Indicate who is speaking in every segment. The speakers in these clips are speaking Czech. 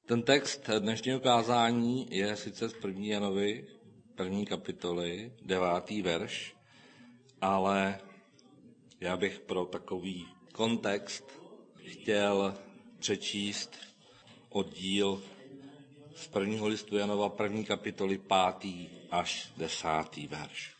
Speaker 1: Ten text dnešního kázání je sice z 1. Janovi, 1. kapitoly, 9. verš, ale já bych pro takový kontext chtěl přečíst oddíl z 1. listu Janova, 1. kapitoly, 5. až 10. verš.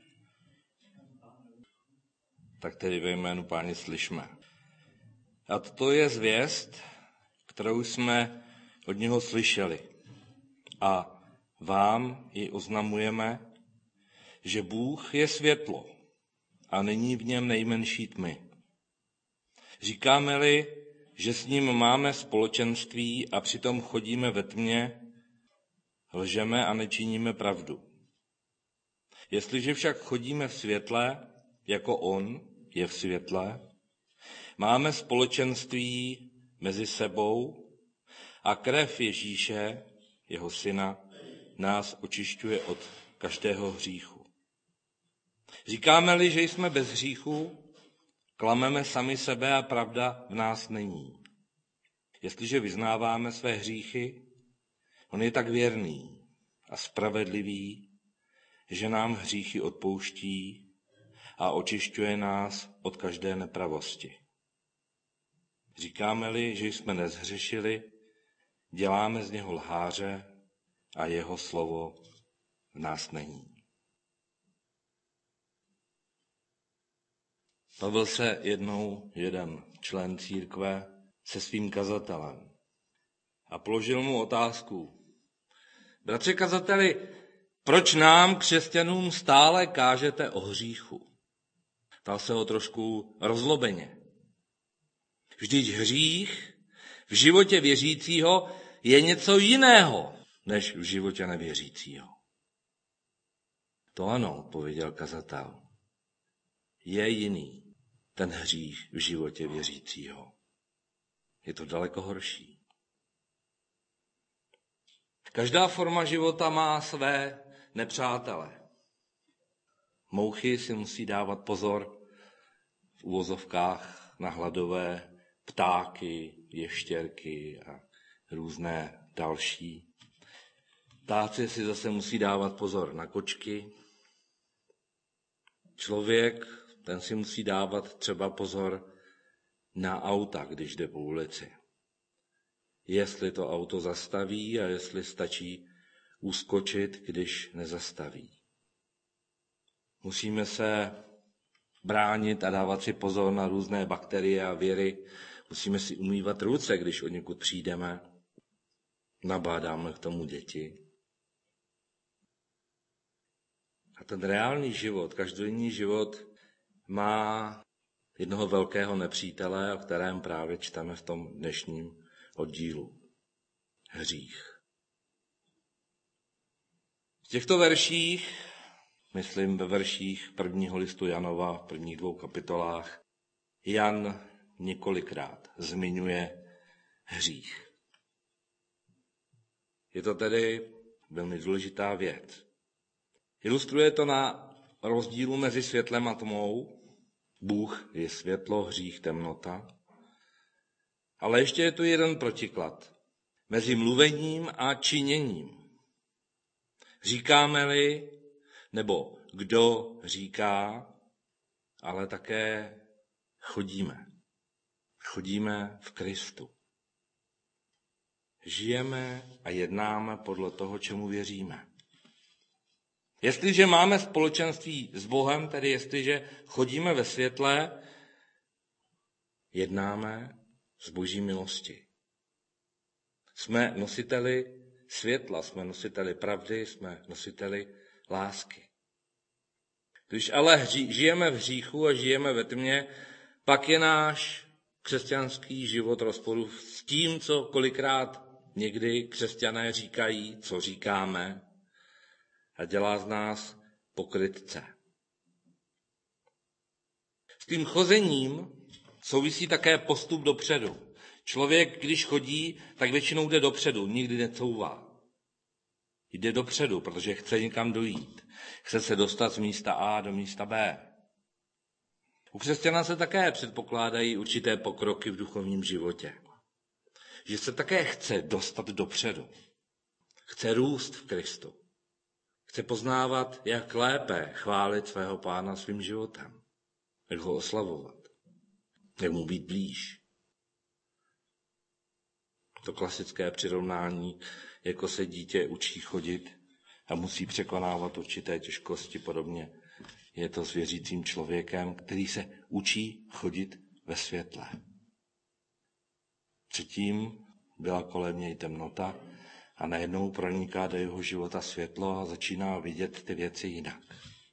Speaker 1: Tak tedy ve jménu Páně slyšme. A to je zvěst, kterou jsme od něho slyšeli. A vám ji oznamujeme, že Bůh je světlo a není v něm nejmenší tmy. Říkáme-li, že s ním máme společenství a přitom chodíme ve tmě, lžeme a nečiníme pravdu. Jestliže však chodíme v světle, jako on je v světle, máme společenství mezi sebou a krev Ježíše, jeho syna, nás očišťuje od každého hříchu. Říkáme-li, že jsme bez hříchu, klameme sami sebe a pravda v nás není. Jestliže vyznáváme své hříchy, on je tak věrný a spravedlivý, že nám hříchy odpouští a očišťuje nás od každé nepravosti. Říkáme-li, že jsme nezhřešili, děláme z něho lháře a jeho slovo v nás není. Bavil se jednou jeden člen církve se svým kazatelem a položil mu otázku. Bratře kazateli, proč nám, křesťanům, stále kážete o hříchu? Ptal se ho trošku rozlobeně. Vždyť hřích v životě věřícího je něco jiného, než v životě nevěřícího. To ano, odpověděl kazatel. Je jiný ten hřích v životě věřícího. Je to daleko horší. Každá forma života má své nepřátele. Mouchy si musí dávat pozor v uvozovkách na hladové ptáky, ještěrky a různé další. Ptáci si zase musí dávat pozor na kočky. Člověk, ten si musí dávat třeba pozor na auta, když jde po ulici. Jestli to auto zastaví a jestli stačí uskočit, když nezastaví. Musíme se bránit a dávat si pozor na různé bakterie a viry. Musíme si umývat ruce, když odněkud přijdeme. Nabádáme k tomu děti. A ten reálný život, každodenní život má jednoho velkého nepřítele, o kterém právě čteme v tom dnešním oddílu. Hřích. V těchto verších, myslím ve verších 1. listu Janova, v prvních 2 kapitolách, Jan několikrát zmiňuje hřích. Je to tedy velmi důležitá věc. Ilustruje to na rozdílu mezi světlem a tmou. Bůh je světlo, hřích temnota. Ale ještě je tu jeden protiklad. Mezi mluvením a činěním. Říkáme-li, nebo kdo říká, ale také chodíme. Chodíme v Kristu. Žijeme a jednáme podle toho, čemu věříme. Jestliže máme společenství s Bohem, tedy jestliže chodíme ve světle, jednáme z Boží milosti. Jsme nositeli světla, jsme nositeli pravdy, jsme nositeli lásky. Když ale žijeme v hříchu a žijeme ve tmě, pak je náš křesťanský život rozporu s tím, co kolikrát někdy křesťané říkají, co říkáme, a dělá z nás pokrytce. S tím chozením souvisí také postup dopředu. Člověk, když chodí, tak většinou jde dopředu, nikdy necouvá. Jde dopředu, protože chce někam dojít. Chce se dostat z místa A do místa B. U křesťana se také předpokládají určité pokroky v duchovním životě. že se také chce dostat dopředu. Chce růst v Kristu. Chce poznávat, jak lépe chválit svého Pána svým životem. Jak ho oslavovat. Jak mu být blíž. To klasické přirovnání, jako se dítě učí chodit a musí překonávat určité těžkosti, podobně je to s věřícím člověkem, který se učí chodit ve světle. Předtím byla kolem něj temnota a najednou proniká do jeho života světlo a začíná vidět ty věci jinak.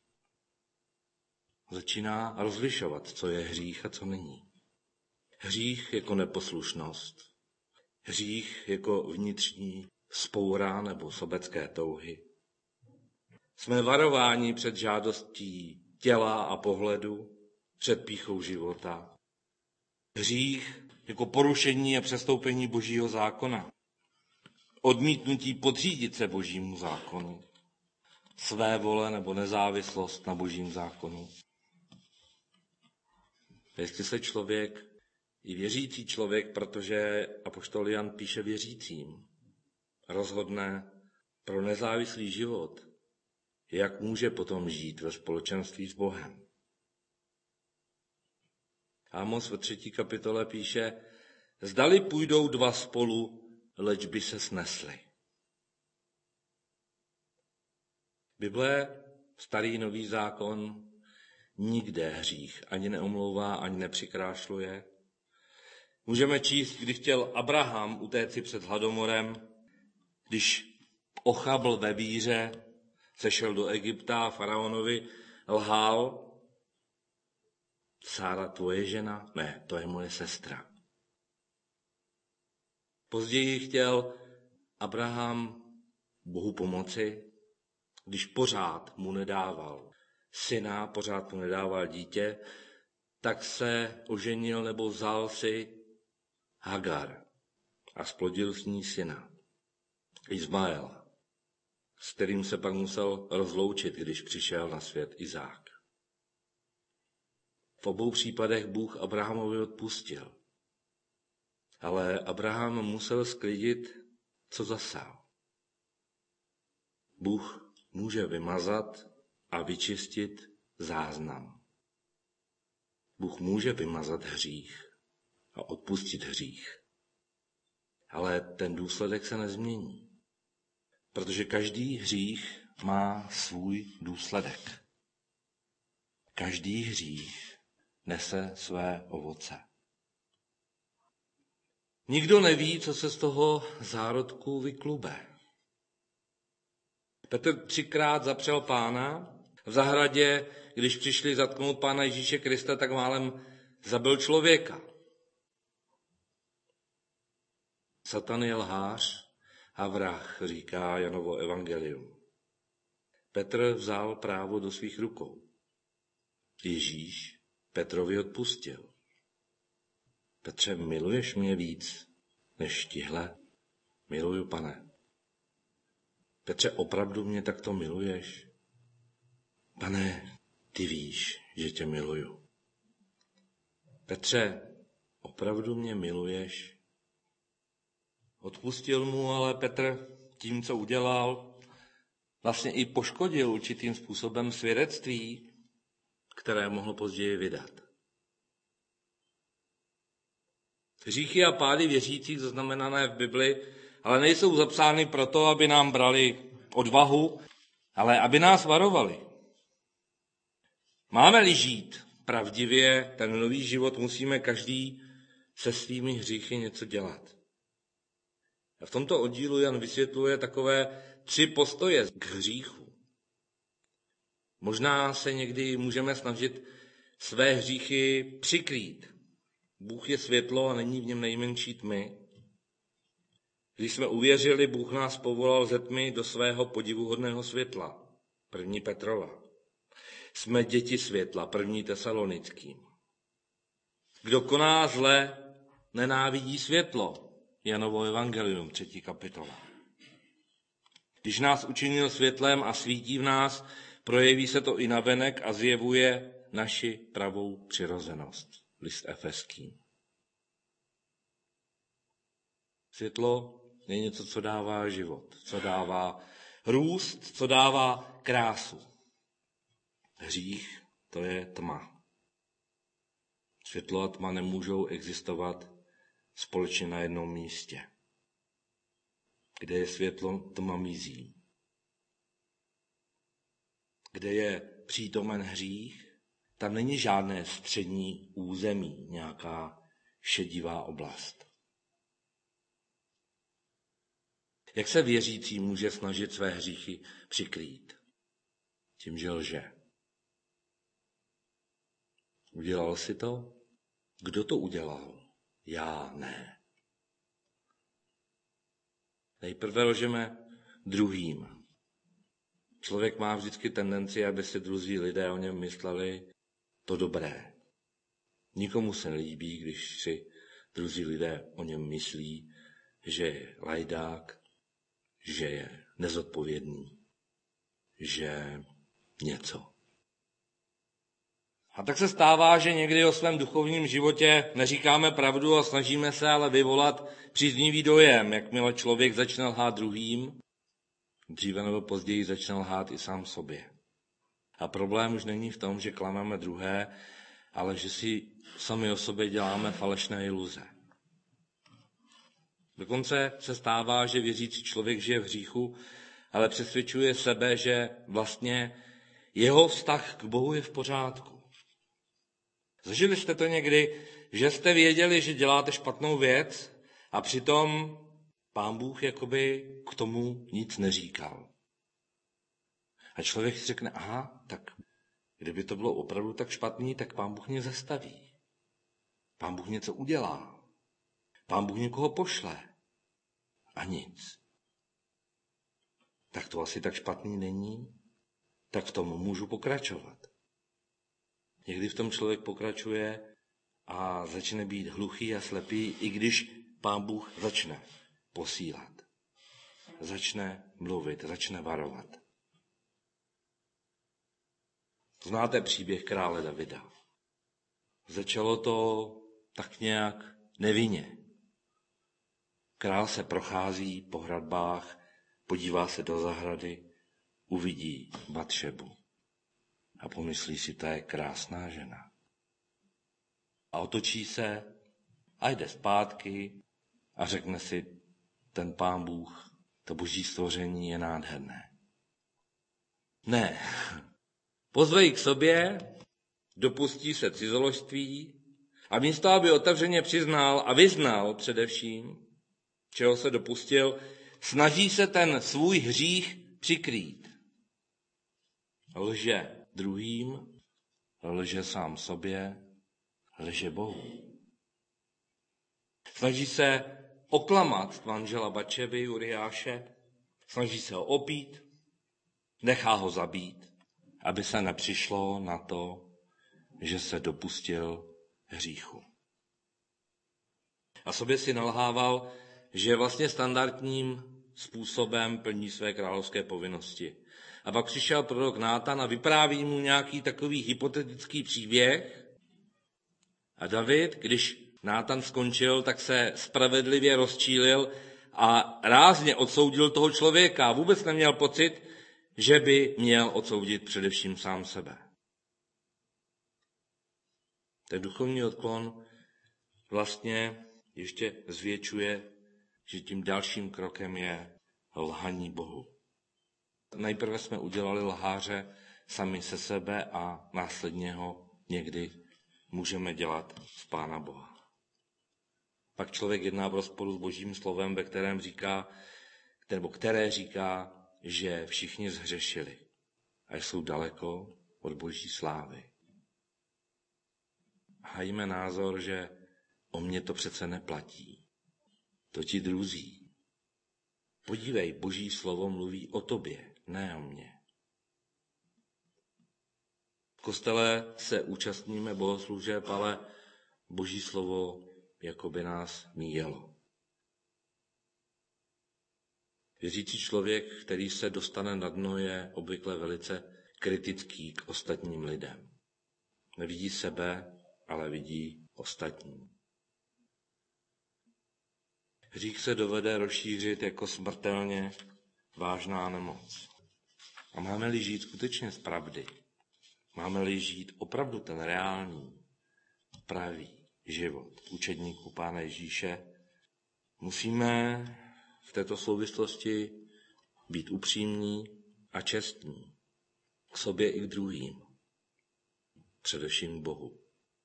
Speaker 1: Začíná rozlišovat, co je hřích a co není. Hřích jako neposlušnost. Hřích jako vnitřní vzpoura nebo sobecké touhy. Jsme varováni před žádostí těla a pohledu, před pýchou života. Hřích jako porušení a přestoupení Božího zákona. Odmítnutí podřídit se Božímu zákonu. Své vole nebo nezávislost na Božím zákonu. Jestli se člověk, i věřící člověk, protože apoštol Jan píše věřícím, rozhodne pro nezávislý život, jak může potom žít ve společenství s Bohem. Amos ve 3. kapitole píše, zdali půjdou dva spolu, leč by se snesli. Bible, starý nový zákon, nikde hřích ani neomlouvá, ani nepřikrášluje. Můžeme číst, když chtěl Abraham utéci před hladomorem, když ochabl ve víře, sešel do Egypta a faraonovi lhal, Sára tvoje žena? Ne, to je moje sestra. Později chtěl Abraham Bohu pomoci, když pořád mu nedával syna, pořád mu nedával dítě, tak se oženil nebo vzal si Hagar a splodil s ní syna, Izmaela, s kterým se pak musel rozloučit, když přišel na svět Izák. V obou případech Bůh Abrahamovi odpustil, ale Abraham musel sklidit, co zasál. Bůh může vymazat a vyčistit záznam. Bůh může vymazat hřích a odpustit hřích. Ale ten důsledek se nezmění. Protože každý hřích má svůj důsledek. Každý hřích nese své ovoce. Nikdo neví, co se z toho zárodku vyklube. Petr 3krát zapřel Pána. V zahradě, když přišli zatknout Pána Ježíše Krista, tak málem zabil člověka. Satan je lhář a vrah, říká Janovo evangelium. Petr vzal právo do svých rukou. Ježíš Petrovi odpustil. Petře, miluješ mě víc než tihle? Miluju, Pane. Petře, opravdu mě takto miluješ? Pane, ty víš, že tě miluju. Petře, opravdu mě miluješ? Odpustil mu, ale Petr tím, co udělal, vlastně i poškodil určitým způsobem svědectví, které mohl později vydat. Hříchy a pády věřících zaznamenané v Bibli, ale nejsou zapsány proto, aby nám brali odvahu, ale aby nás varovali. Máme-li žít pravdivě ten nový život, musíme každý se svými hříchy něco dělat. A v tomto oddílu Jan vysvětluje takové 3 postoje k hříchu. Možná se někdy můžeme snažit své hříchy přikrýt. Bůh je světlo a není v něm nejmenší tmy. Když jsme uvěřili, Bůh nás povolal ze tmy do svého podivuhodného světla. 1. Petrova. Jsme děti světla, 1. Tesalonickým. Kdo koná zle, nenávidí světlo. Janovo evangelium, 3. kapitola. Když nás učinil světlem a svítí v nás, projeví se to i navenek a zjevuje naši pravou přirozenost. List Efeským. Světlo je něco, co dává život, co dává růst, co dává krásu. Hřích, to je tma. Světlo a tma nemůžou existovat společně na jednom místě. Kde je světlo, tma mizí. Kde je přítomen hřích, tam není žádné střední území, nějaká šedivá oblast. Jak se věřící může snažit své hříchy přikrýt? Tím, že lže. Udělal si to? Kdo to udělal? Já ne. Nejprve lžeme druhým. Člověk má vždycky tendenci, aby si druzí lidé o něm mysleli to dobré. Nikomu se nelíbí, když si druzí lidé o něm myslí, že je lajdák, že je nezodpovědný, že něco. A tak se stává, že někdy o svém duchovním životě neříkáme pravdu a snažíme se ale vyvolat příznivý dojem, jakmile člověk začne lhát druhým, dříve nebo později začne lhát i sám sobě. A problém už není v tom, že klameme druhé, ale že si sami o sobě děláme falešné iluze. Dokonce se stává, že věřící člověk žije v hříchu, ale přesvědčuje sebe, že vlastně jeho vztah k Bohu je v pořádku. Zažili jste to někdy, že jste věděli, že děláte špatnou věc a přitom Pán Bůh jakoby k tomu nic neříkal. A člověk si řekne, aha, tak kdyby to bylo opravdu tak špatný, tak Pán Bůh mě zastaví. Pán Bůh něco udělá. Pán Bůh někoho pošle. A nic. Tak to asi tak špatný není, tak v tom můžu pokračovat. Někdy v tom člověk pokračuje a začne být hluchý a slepý, i když Pán Bůh začne posílat. Začne mluvit, začne varovat. Znáte příběh krále Davida. Začalo to tak nějak nevinně. Král se prochází po hradbách, podívá se do zahrady, uvidí Batšebu a pomyslí si, to je krásná žena. A otočí se a jde zpátky a řekne si, ten Pán Bůh, to boží stvoření je nádherné. Ne. Pozve ji k sobě, dopustí se cizoložství a místo, aby otevřeně přiznal a vyznal především, čeho se dopustil, snaží se ten svůj hřích přikrýt. Lže druhým, lže sám sobě, lže Bohu. Snaží se oklamat manžela Batšeby, Uriáše, snaží se ho opít, nechá ho zabít, aby se nepřišlo na to, že se dopustil hříchu. A sobě si nalhával, že vlastně standardním způsobem plní své královské povinnosti. A pak přišel prorok Nátan a vypráví mu nějaký takový hypotetický příběh. A David, když Nátan skončil, tak se spravedlivě rozčílil a rázně odsoudil toho člověka. Vůbec neměl pocit, že by měl odsoudit především sám sebe. Ten duchovní odklon vlastně ještě zvětšuje, že tím dalším krokem je lhaní Bohu. Nejprve jsme udělali lháře sami se sebe a následně ho někdy můžeme dělat z Pána Boha. Pak člověk jedná v rozporu s Božím slovem, ve kterém říká, které říká, že všichni zhřešili a jsou daleko od Boží slávy. Hajíme názor, že o mě to přece neplatí. To ti druzí. Podívej, Boží slovo mluví o tobě, ne o mně. V kostele se účastníme bohoslužeb, ale Boží slovo jako by nás míjelo. Věřící člověk, který se dostane na dno, je obvykle velice kritický k ostatním lidem. Nevidí sebe, ale vidí ostatní. Hřích se dovede rozšířit jako smrtelně vážná nemoc. A máme-li žít skutečně z pravdy, máme-li žít opravdu ten reální, pravý život učedníků Pána Ježíše, musíme v této souvislosti být upřímní a čestní k sobě i k druhým, především k Bohu.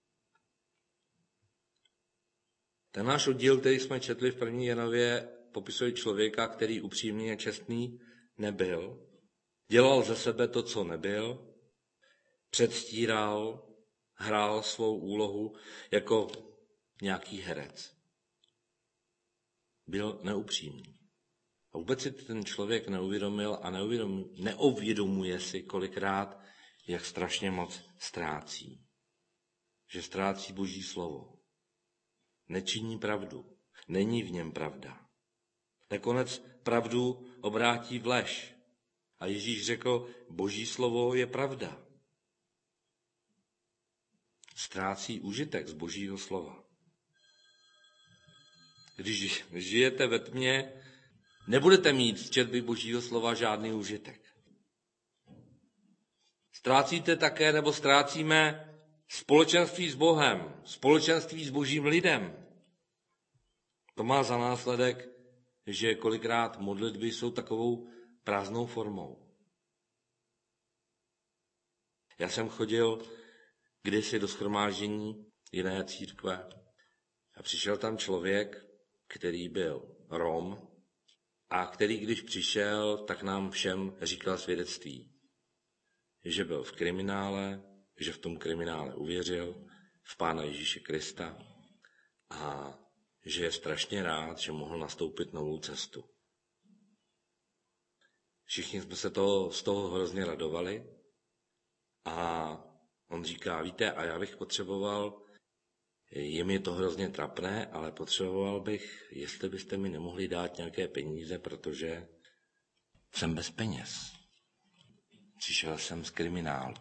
Speaker 1: Ten náš oddíl, který jsme četli v první Janově, popisuje člověka, který upřímný a čestný nebyl, dělal ze sebe to, co nebyl, předstíral, hrál svou úlohu jako nějaký herec. Byl neupřímný. A vůbec si ten člověk neuvědomil a neuvědomuje si kolikrát, jak strašně moc ztrácí. Že ztrácí Boží slovo. Nečiní pravdu. Není v něm pravda. Nakonec pravdu obrátí v lež. A Ježíš řekl, Boží slovo je pravda. Ztrácí užitek z Božího slova. Když žijete ve tmě, nebudete mít z četby Božího slova žádný užitek. Ztrácíte také, nebo ztrácíme společenství s Bohem, společenství s Božím lidem. To má za následek, že kolikrát modlitby jsou takovou prázdnou formou. Já jsem chodil kdysi do shromáždění jiné církve a přišel tam člověk, který byl Rom a který, když přišel, tak nám všem říkal svědectví. Že byl v kriminále, že v tom kriminále uvěřil v Pána Ježíše Krista a že je strašně rád, že mohl nastoupit novou cestu. Všichni jsme se z toho hrozně radovali a on říká, víte, a já bych potřeboval, je mi to hrozně trapné, ale potřeboval bych, jestli byste mi nemohli dát nějaké peníze, protože jsem bez peněz. Přišel jsem z kriminálu.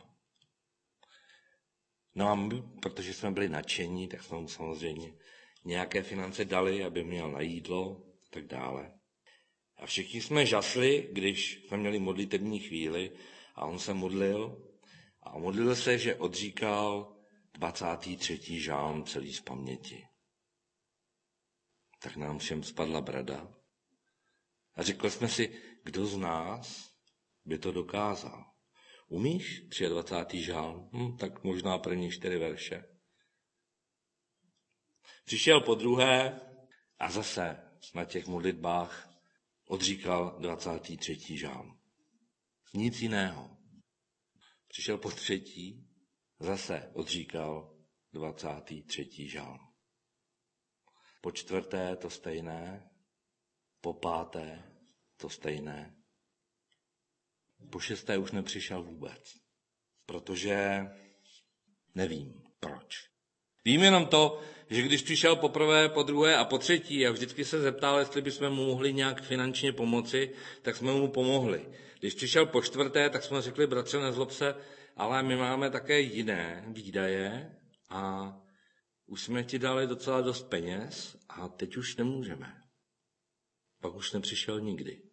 Speaker 1: No a my, protože jsme byli nadšení, tak jsme mu samozřejmě nějaké finance dali, aby měl na jídlo a tak dále. A všichni jsme žasli, když jsme měli modlitební chvíli a on se modlil a modlil se, že odříkal 23. žálm celý z paměti. Tak nám všem spadla brada a řekli jsme si, kdo z nás by to dokázal. Umíš 23. žálm? Tak možná první 4 verše. Přišel po druhé a zase na těch modlitbách odříkal 23. žálm. Nic jiného. Přišel po třetí, zase odříkal 23. žálm. Po čtvrté to stejné, po páté to stejné. Po šesté už nepřišel vůbec, protože nevím proč. Vím jenom to, že když přišel poprvé, po druhé a po třetí a vždycky se zeptal, jestli bychom mu mohli nějak finančně pomoci, tak jsme mu pomohli. Když přišel po čtvrté, tak jsme řekli, bratře, nezlob se, ale my máme také jiné výdaje a už jsme ti dali docela dost peněz a teď už nemůžeme. Pak už nepřišel nikdy.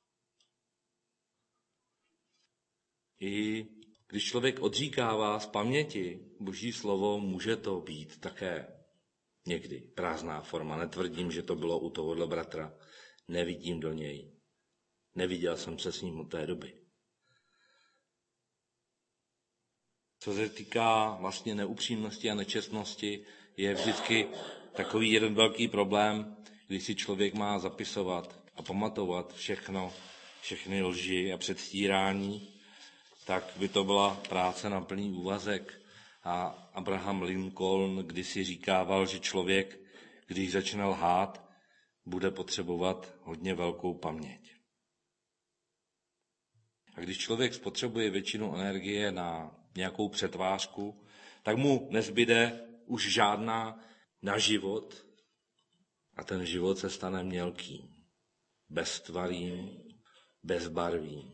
Speaker 1: I když člověk odříkává z paměti Boží slovo, může to být také někdy prázdná forma. Netvrdím, že to bylo u tohohle bratra. Nevidím do něj. Neviděl jsem se s ním od té doby. Co se týká vlastně neupřímnosti a nečestnosti, je vždycky takový jeden velký problém, když si člověk má zapisovat a pamatovat všechny lži a předstírání, tak by to byla práce na plný úvazek. A Abraham Lincoln kdysi říkával, že člověk, když začne lhát, bude potřebovat hodně velkou paměť. A když člověk spotřebuje většinu energie na nějakou přetvářku, tak mu nezbyde už žádná na život a ten život se stane mělkým, beztvarým, bezbarvým.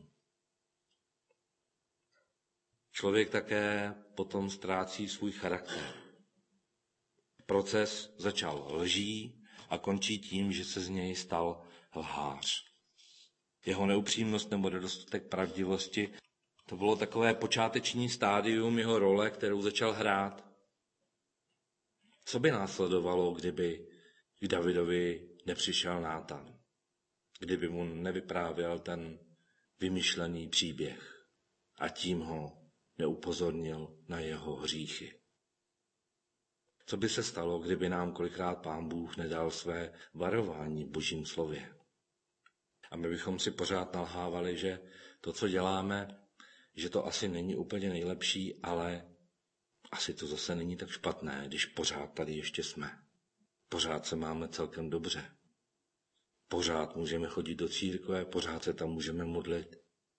Speaker 1: Člověk také potom ztrácí svůj charakter. Proces začal lží a končí tím, že se z něj stal lhář. Jeho neupřímnost nebo nedostatek pravdivosti, to bylo takové počáteční stádium jeho role, kterou začal hrát. Co by následovalo, kdyby k Davidovi nepřišel Nátan? Kdyby mu nevyprávěl ten vymyšlený příběh a tím ho neupozornil na jeho hříchy? Co by se stalo, kdyby nám kolikrát Pán Bůh nedal své varování v Božím slově? A my bychom si pořád nalhávali, že to, co děláme, že to asi není úplně nejlepší, ale asi to zase není tak špatné, když pořád tady ještě jsme. Pořád se máme celkem dobře. Pořád můžeme chodit do církve, pořád se tam můžeme modlit.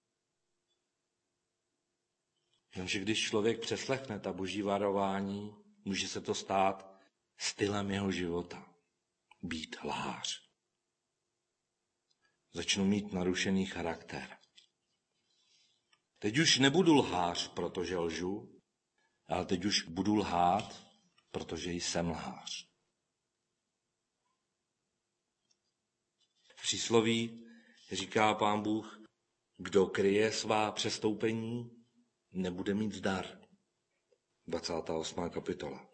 Speaker 1: Jenže když člověk přeslechne ta Boží varování, může se to stát stylem jeho života. Být lhář. Začnu mít narušený charakter. Teď už nebudu lhář, protože lžu, ale teď už budu lhát, protože jsem lhář. V přísloví říká Pán Bůh, kdo kryje svá přestoupení, nebude mít zdar. 28. kapitola.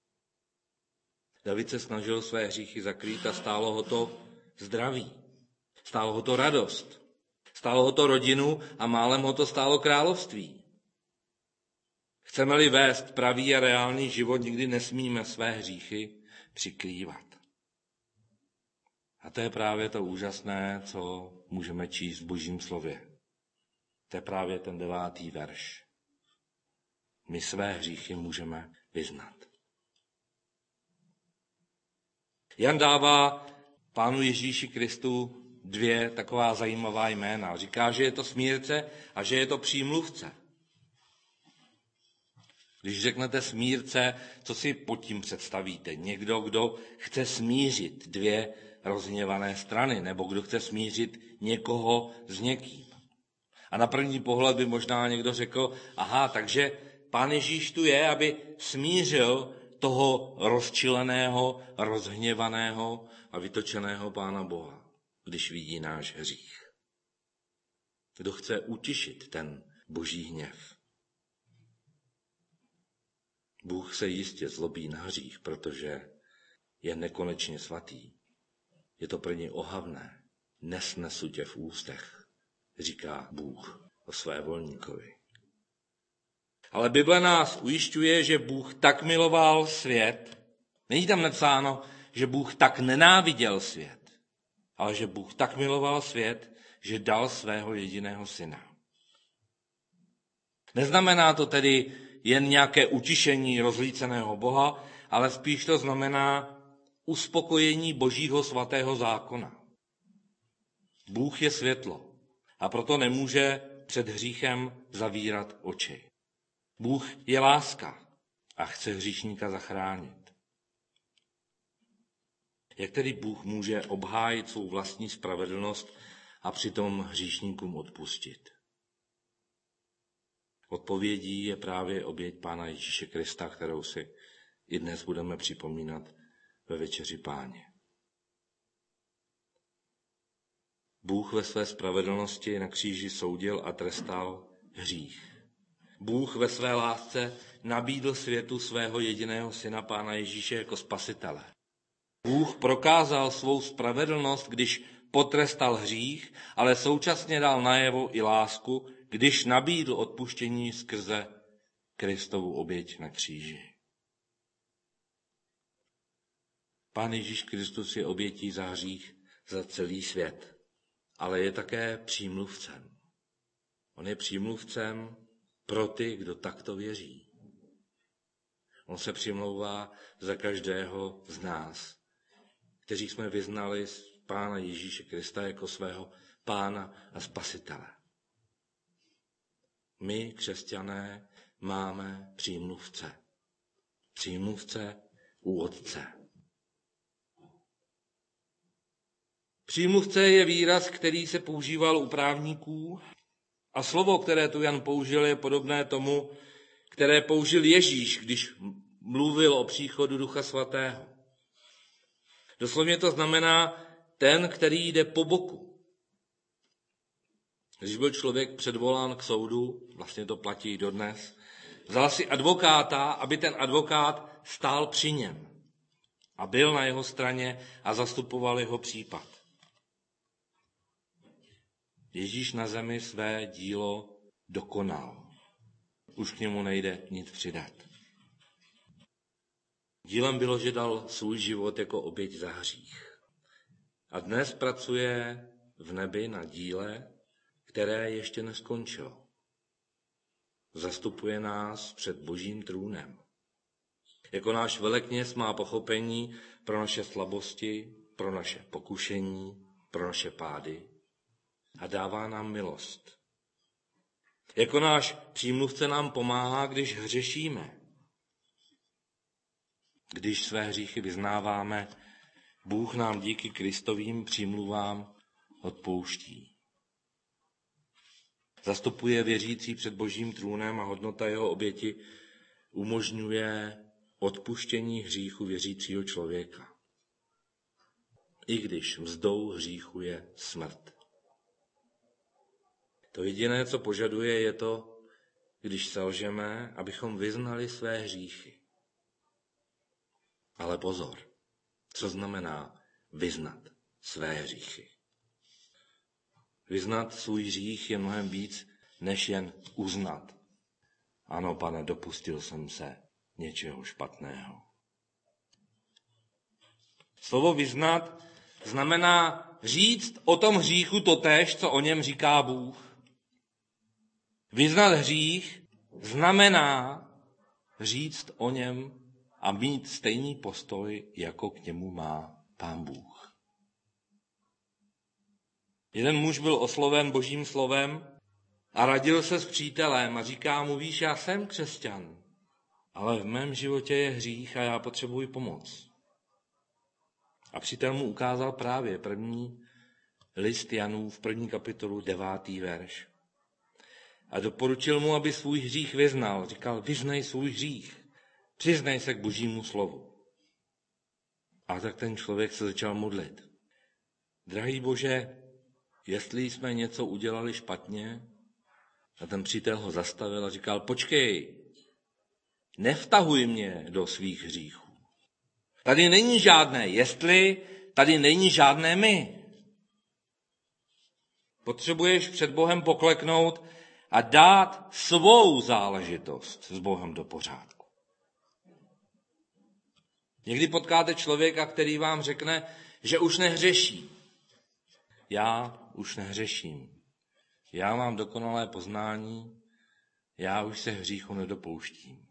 Speaker 1: David se snažil své hříchy zakrýt a stálo ho to zdraví. Stálo ho to radost. Stálo ho to rodinu a málem ho to stálo království. Chceme-li vést pravý a reálný život, nikdy nesmíme své hříchy přikrývat. A to je právě to úžasné, co můžeme číst v Božím slově. To je právě ten 9. verš. My své hříchy můžeme vyznat. Jan dává Pánu Ježíši Kristu 2 taková zajímavá jména. Říká, že je to smírce a že je to přímluvce. Když řeknete smírce, co si pod tím představíte? Někdo, kdo chce smířit 2 rozhněvané strany, nebo kdo chce smířit někoho s někým. A na první pohled by možná někdo řekl, aha, takže Pán Ježíš tu je, aby smířil toho rozčileného, rozhněvaného a vytočeného Pána Boha, když vidí náš hřích. Kdo chce utišit ten Boží hněv. Bůh se jistě zlobí na hřích, protože je nekonečně svatý. Je to pro něj ohavné. Nesnesu tě v ústech, říká Bůh o své volníkovi. Ale Bible nás ujišťuje, že Bůh tak miloval svět. Není tam napsáno, že Bůh tak nenáviděl svět, ale že Bůh tak miloval svět, že dal svého jediného syna. Neznamená to tedy jen nějaké utišení rozlíceného Boha, ale spíš to znamená uspokojení Božího svatého zákona. Bůh je světlo a proto nemůže před hříchem zavírat oči. Bůh je láska a chce hříšníka zachránit. Jak tedy Bůh může obhájit svou vlastní spravedlnost a přitom hříšníkům odpustit? Odpovědí je právě oběť Pána Ježíše Krista, kterou si i dnes budeme připomínat ve večeři Páně. Bůh ve své spravedlnosti na kříži soudil a trestal hřích. Bůh ve své lásce nabídl světu svého jediného syna Pána Ježíše jako spasitele. Bůh prokázal svou spravedlnost, když potrestal hřích, ale současně dal najevo i lásku, když nabídl odpuštění skrze Kristovu oběť na kříži. Pán Ježíš Kristus je obětí za hřích za celý svět, ale je také přímluvcem. On je přímluvcem pro ty, kdo takto věří. On se přimlouvá za každého z nás, kteří jsme vyznali Pána Ježíše Krista jako svého Pána a Spasitele. My, křesťané, máme přímluvce. Přímluvce u Otce. Přímluvce je výraz, který se používal u právníků a slovo, které tu Jan použil, je podobné tomu, které použil Ježíš, když mluvil o příchodu Ducha Svatého. Doslovně to znamená ten, který jde po boku. Když byl člověk předvolán k soudu, vlastně to platí dodnes, vzal si advokáta, aby ten advokát stál při něm a byl na jeho straně a zastupoval jeho případ. Ježíš na zemi své dílo dokonal. Už k němu nejde nic přidat. Dílem bylo, že dal svůj život jako oběť za hřích. A dnes pracuje v nebi na díle, které ještě neskončilo. Zastupuje nás před Božím trůnem. Jako náš velekněz má pochopení pro naše slabosti, pro naše pokušení, pro naše pády a dává nám milost. Jako náš přímluvce nám pomáhá, když hřešíme. Když své hříchy vyznáváme, Bůh nám díky Kristovým přímluvám odpouští. Zastupuje věřící před Božím trůnem a hodnota jeho oběti umožňuje odpuštění hříchu věřícího člověka. I když mzdou hříchu je smrt. To jediné, co požaduje, je to, když selžeme, abychom vyznali své hříchy. Ale pozor, co znamená vyznat své hříchy? Vyznat svůj hřích je mnohem víc, než jen uznat. Ano, Pane, dopustil jsem se něčeho špatného. Slovo vyznat znamená říct o tom hříchu totéž, co o něm říká Bůh. Vyznat hřích znamená říct o něm a mít stejný postoj, jako k němu má Pán Bůh. Jeden muž byl osloven Božím slovem a radil se s přítelem a říká mu, víš, já jsem křesťan, ale v mém životě je hřích a já potřebuji pomoc. A přítel mu ukázal právě první list Janův, 1. kapitolu, 9. verš. A doporučil mu, aby svůj hřích vyznal. Říkal, vyznej svůj hřích, přiznej se k Božímu slovu. A tak ten člověk se začal modlit. Drahý Bože, jestli jsme něco udělali špatně, a ten přítel ho zastavil a říkal, počkej, nevtahuj mě do svých hříchů. Tady není žádné jestli, tady není žádné my. Potřebuješ před Bohem pokleknout a dát svou záležitost s Bohem do pořádku. Někdy potkáte člověka, který vám řekne, že už nehřeší. Já už nehřeším. Já mám dokonalé poznání, já už se hříchu nedopouštím.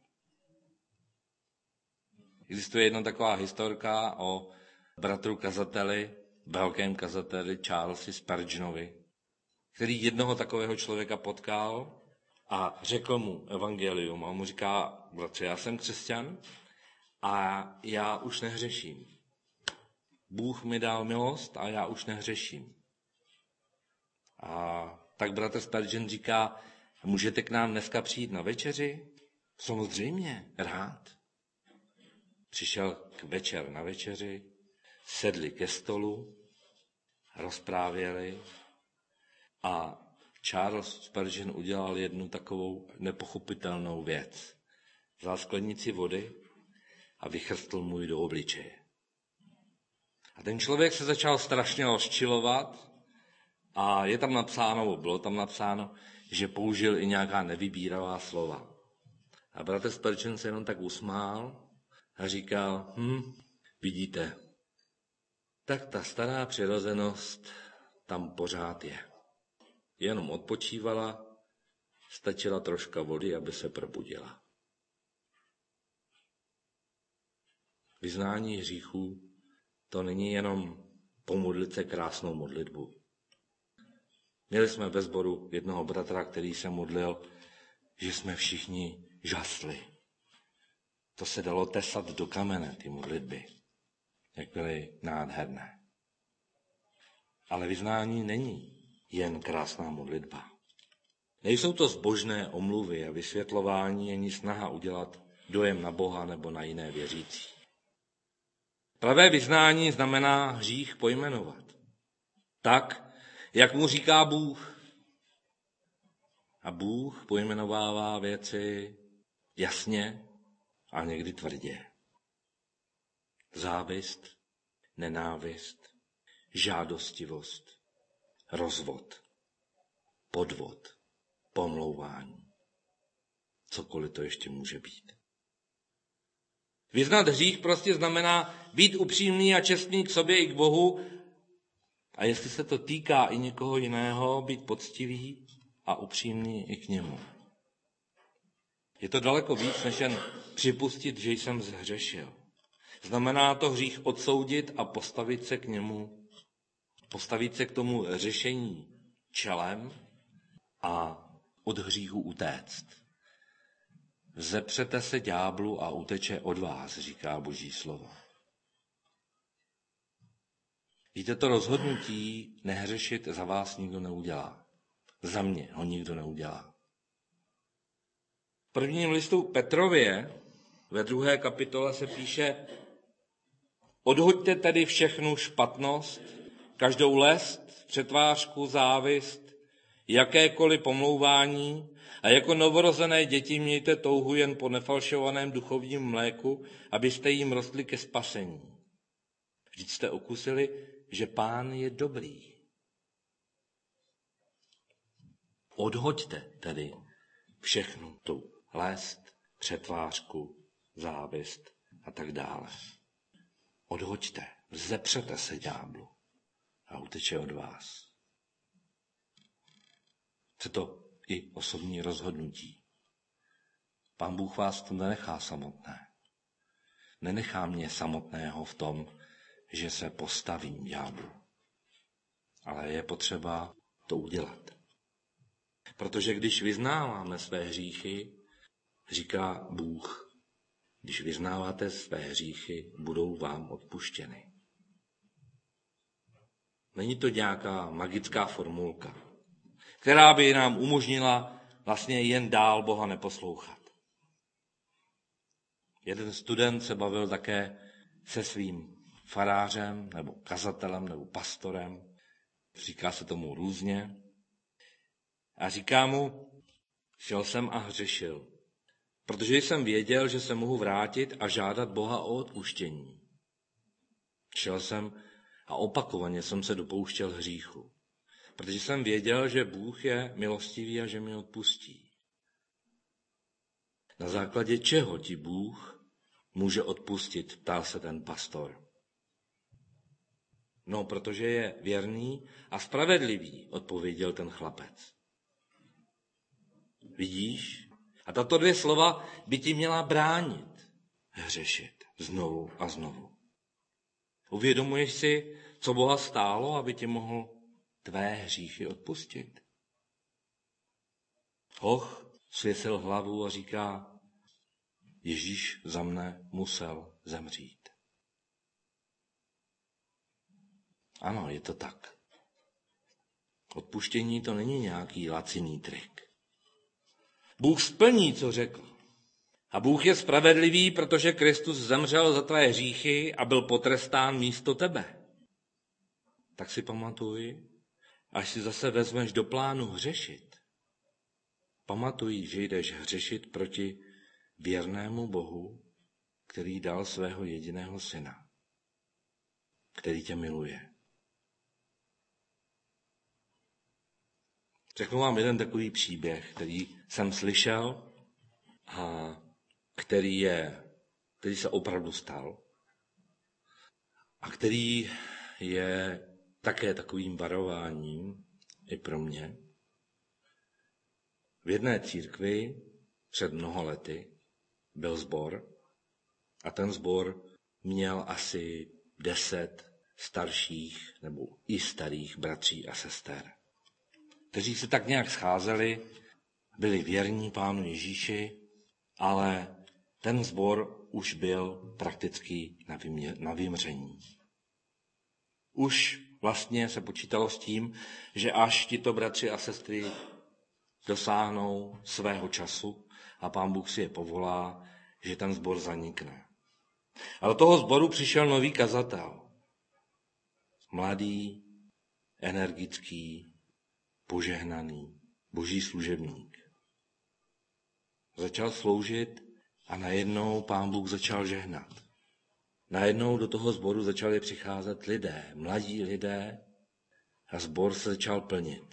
Speaker 1: Existuje jedna taková historka o bratru kazateli, velkém kazateli Charlesi Spurgeonovi, který jednoho takového člověka potkal a řekl mu evangelium. A on mu říká, bratře, já jsem křesťan a já už nehřeším. Bůh mi dal milost a já už nehřeším. A tak bratr Spurgeon říká, můžete k nám dneska přijít na večeři? Samozřejmě, rád. Přišel večer na večeři, sedli ke stolu, rozprávěli a Charles Spurgeon udělal jednu takovou nepochopitelnou věc. Vzal sklenici vody a vychrstl mu ji do obličeje. A ten člověk se začal strašně rozčilovat a bylo tam napsáno, že použil i nějaká nevybíravá slova. A bratr Spurgeon se jenom tak usmál a říkal, vidíte, tak ta stará přirozenost tam pořád je. Jenom odpočívala, stačila troška vody, aby se probudila. Vyznání hříchů to není jenom pomodlit se krásnou modlitbu. Měli jsme ve sboru jednoho bratra, který se modlil, že jsme všichni žasli. To se dalo tesat do kamene, ty modlitby, jak byly nádherné. Ale vyznání není jen krásná modlitba. Nejsou to zbožné omluvy a vysvětlování, ani snaha udělat dojem na Boha nebo na jiné věřící. Pravé vyznání znamená hřích pojmenovat. Tak, jak mu říká Bůh. A Bůh pojmenovává věci jasně a někdy tvrdě. Závist, nenávist, žádostivost, rozvod, podvod, pomlouvání. Cokoliv to ještě může být. Vyznat hřích prostě znamená být upřímný a čestný k sobě i k Bohu a jestli se to týká i někoho jiného, být poctivý a upřímný i k němu. Je to daleko víc, než jen připustit, že jsem zhřešil. Znamená to hřích odsoudit a postavit se k němu, postavit se k tomu řešení čelem a od hříchu utéct. Vzepřete se ďáblu a uteče od vás, říká Boží slovo. Víte, to rozhodnutí nehřešit za vás nikdo neudělá. Za mě ho nikdo neudělá. V prvním listu Petrově ve 2. kapitole se píše: odhoďte tedy všechnu špatnost, každou lest, přetvářku, závist, jakékoliv pomlouvání a jako novorozené děti mějte touhu jen po nefalšovaném duchovním mléku, abyste jim rostli ke spasení. Vždyť jste okusili, že Pán je dobrý. Odhoďte tedy všechnu tu lest, přetvářku, závist a tak dále. Odhoďte, vzepřete se ďáblu a uteče od vás. Je to i osobní rozhodnutí. Pán Bůh vás to nenechá samotné. Nenechá mě samotného v tom, že se postavím ďáblu. Ale je potřeba to udělat. Protože když vyznáváme své hříchy, říká Bůh, když vyznáváte své hříchy, budou vám odpuštěny. Není to nějaká magická formulka, která by nám umožnila vlastně jen dál Boha neposlouchat. Jeden student se bavil také se svým farářem, nebo kazatelem, nebo pastorem. Říká se tomu různě. A říká mu, šel jsem a hřešil, protože jsem věděl, že se mohu vrátit a žádat Boha o odpuštění. Šel jsem a opakovaně jsem se dopouštěl hříchu, protože jsem věděl, že Bůh je milostivý a že mi odpustí. Na základě čeho ti Bůh může odpustit, ptal se ten pastor. No, protože je věrný a spravedlivý, odpověděl ten chlapec. Vidíš? A tato 2 slova by ti měla bránit hřešit znovu a znovu. Uvědomuješ si, co Boha stálo, aby ti mohl tvé hříchy odpustit? Hoch svěsil hlavu a říká, Ježíš za mne musel zemřít. Ano, je to tak. Odpuštění to není nějaký laciný trik. Bůh splní, co řekl. A Bůh je spravedlivý, protože Kristus zemřel za tvé hříchy a byl potrestán místo tebe. Tak si pamatuj, až si zase vezmeš do plánu hřešit. Pamatuj, že jdeš hřešit proti věrnému Bohu, který dal svého jediného syna, který tě miluje. Řeknu vám jeden takový příběh, který jsem slyšel a který se opravdu stal a který je také takovým varováním i pro mě. V jedné církvi před mnoha lety byl sbor a ten sbor měl asi 10 starších nebo i starých bratří a sester, kteří se tak nějak scházeli, byli věrní Pánu Ježíši, ale ten sbor už byl prakticky na vymření. Už vlastně se počítalo s tím, že až tito bratři a sestry dosáhnou svého času a Pán Bůh si je povolá, že ten sbor zanikne. A do toho sboru přišel nový kazatel. Mladý, energický, požehnaný, boží služebník. Začal sloužit a najednou Pán Bůh začal žehnat. Najednou do toho sboru začali přicházet lidé, mladí lidé, a sbor se začal plnit.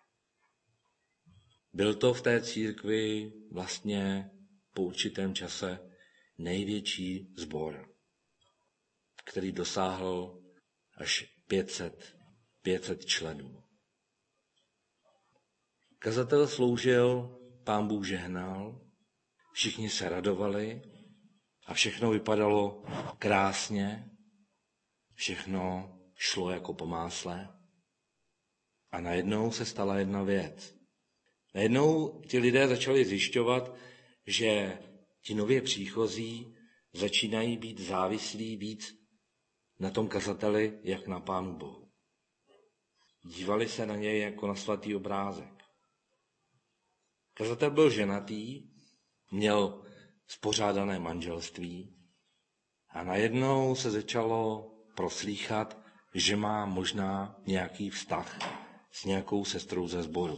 Speaker 1: Byl to v té církvi vlastně po určitém čase největší sbor, který dosáhl až 500 členů. Kazatel sloužil, Pán Bůh žehnal, všichni se radovali a všechno vypadalo krásně, všechno šlo jako po másle. A najednou se stala jedna věc. Najednou ti lidé začali zjišťovat, že ti nově příchozí začínají být závislí víc na tom kazateli, jak na Pánu Bohu. Dívali se na něj jako na svatý obrázek. Kazatel byl ženatý, měl spořádané manželství a najednou se začalo proslýchat, že má možná nějaký vztah s nějakou sestrou ze sboru.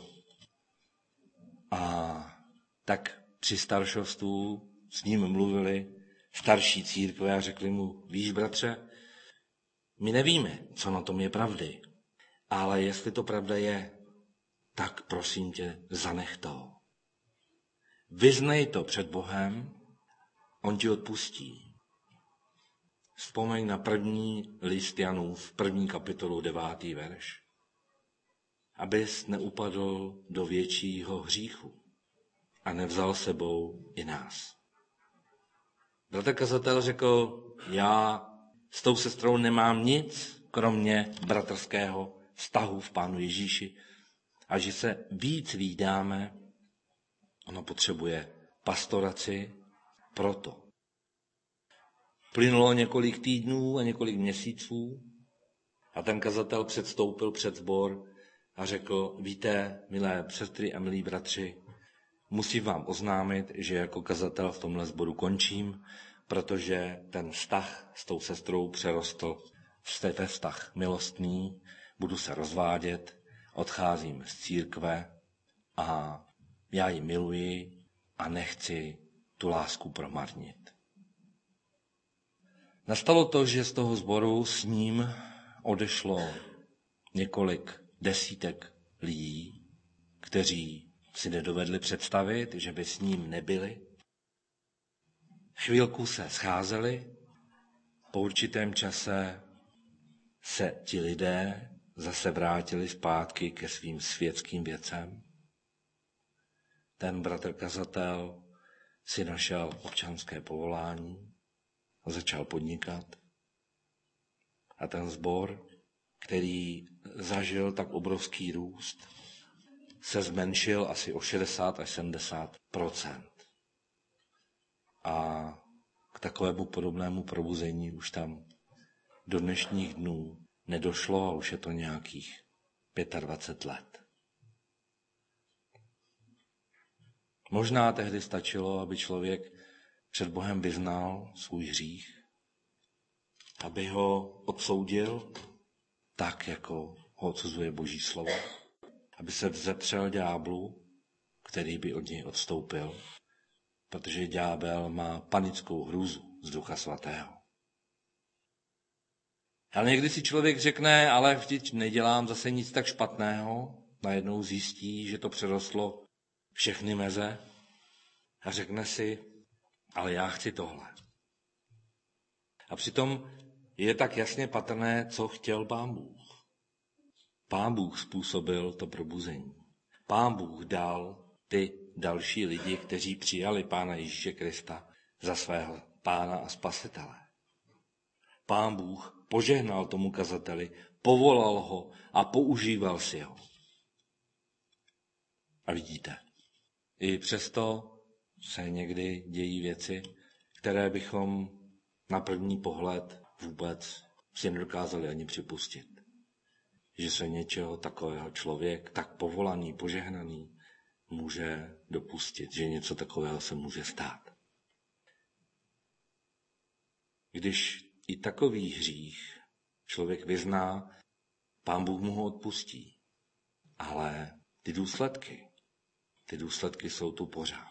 Speaker 1: A tak při staršovstvu s ním mluvili starší církve a řekli mu, víš, bratře, my nevíme, co na tom je pravdy, ale jestli to pravda je, tak prosím tě, zanech to. Vyznej to před Bohem, on ti odpustí. Vzpomeň na první list Janův, 1. kapitolu 9. verš. Abys neupadl do většího hříchu a nevzal sebou i nás. Bratr kazatel řekl, já s tou sestrou nemám nic, kromě bratrského vztahu v Pánu Ježíši a že se víc vídáme, ono potřebuje pastoraci proto. Plynulo několik týdnů a několik měsíců a ten kazatel předstoupil před sbor a řekl, víte, milé sestry a milí bratři, musím vám oznámit, že jako kazatel v tomhle sboru končím, protože ten vztah s tou sestrou přerostl v vztah milostný, budu se rozvádět, odcházím z církve a já ji miluji a nechci tu lásku promarnit. Nastalo to, že z toho sboru s ním odešlo několik desítek lidí, kteří si nedovedli představit, že by s ním nebyli. Chvilku se scházeli, po určitém čase se ti lidé zase vrátili zpátky ke svým světským věcem. Ten bratr kazatel si našel občanské povolání a začal podnikat. A ten sbor, který zažil tak obrovský růst, se zmenšil asi o 60 až 70%. A k takovému podobnému probuzení už tam do dnešních dnů nedošlo a už je to nějakých 25 let. Možná tehdy stačilo, aby člověk před Bohem vyznal svůj hřích, aby ho odsoudil tak, jako ho odsuzuje Boží slovo, aby se vzepřel ďáblu, který by od něj odstoupil, protože ďábel má panickou hrůzu z Ducha Svatého. Ale někdy si člověk řekne, ale vždyť nedělám zase nic tak špatného, najednou zjistí, že to přerostlo všechny meze a řekne si, ale já chci tohle. A přitom je tak jasně patrné, co chtěl Pán Bůh. Pán Bůh způsobil to probuzení. Pán Bůh dal ty další lidi, kteří přijali Pána Ježíše Krista za svého Pána a Spasitele. Pán Bůh požehnal tomu kazateli, povolal ho a používal si ho. A vidíte, i přesto se někdy dějí věci, které bychom na první pohled vůbec si nedokázali ani připustit. Že se něčeho takového člověk, tak povolaný, požehnaný, může dopustit, že něco takového se může stát. když i takový hřích člověk vyzná, Pán Bůh mu ho odpustí. Ale ty důsledky jsou tu pořád.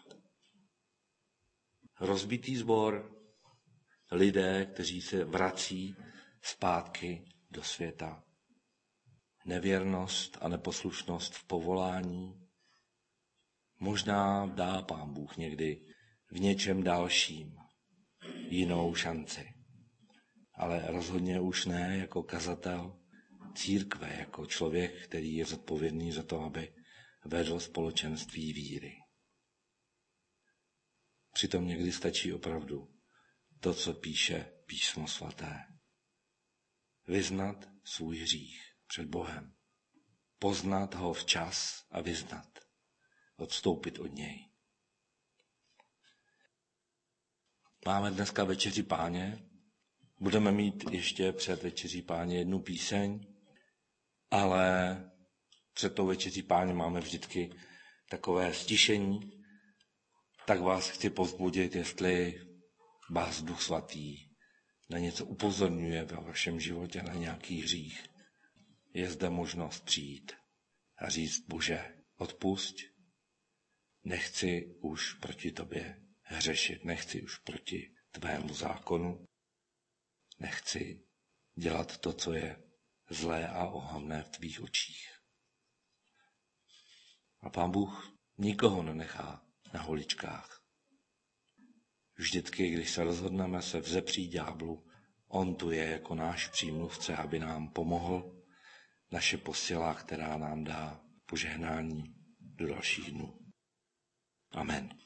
Speaker 1: Rozbitý sbor, lidé, kteří se vrací zpátky do světa, nevěrnost a neposlušnost v povolání, možná dá Pán Bůh někdy v něčem dalším jinou šanci. Ale rozhodně už ne jako kazatel církve, jako člověk, který je zodpovědný za to, aby vedl společenství víry. Přitom někdy stačí opravdu to, co píše Písmo svaté. Vyznat svůj hřích před Bohem. Poznat ho včas a vyznat. Odstoupit od něj. Máme dneska večeři Páně. Budeme mít ještě před večeří Páně jednu píseň, ale před tou večeří Páně máme vždycky takové stišení. Tak vás chci povzbudit, jestli vás Duch Svatý na něco upozorňuje ve vašem životě, na nějaký hřích. Je zde možnost přijít a říct: Bože, odpusť, nechci už proti tobě hřešit, nechci už proti tvému zákonu, nechci dělat to, co je zlé a ohavné v tvých očích. A Pán Bůh nikoho nenechá na holičkách. Vždycky, když se rozhodneme se vzepřít ďáblu, on tu je jako náš přímluvce, aby nám pomohl, naše posila, která nám dá požehnání do dalších dnů. Amen.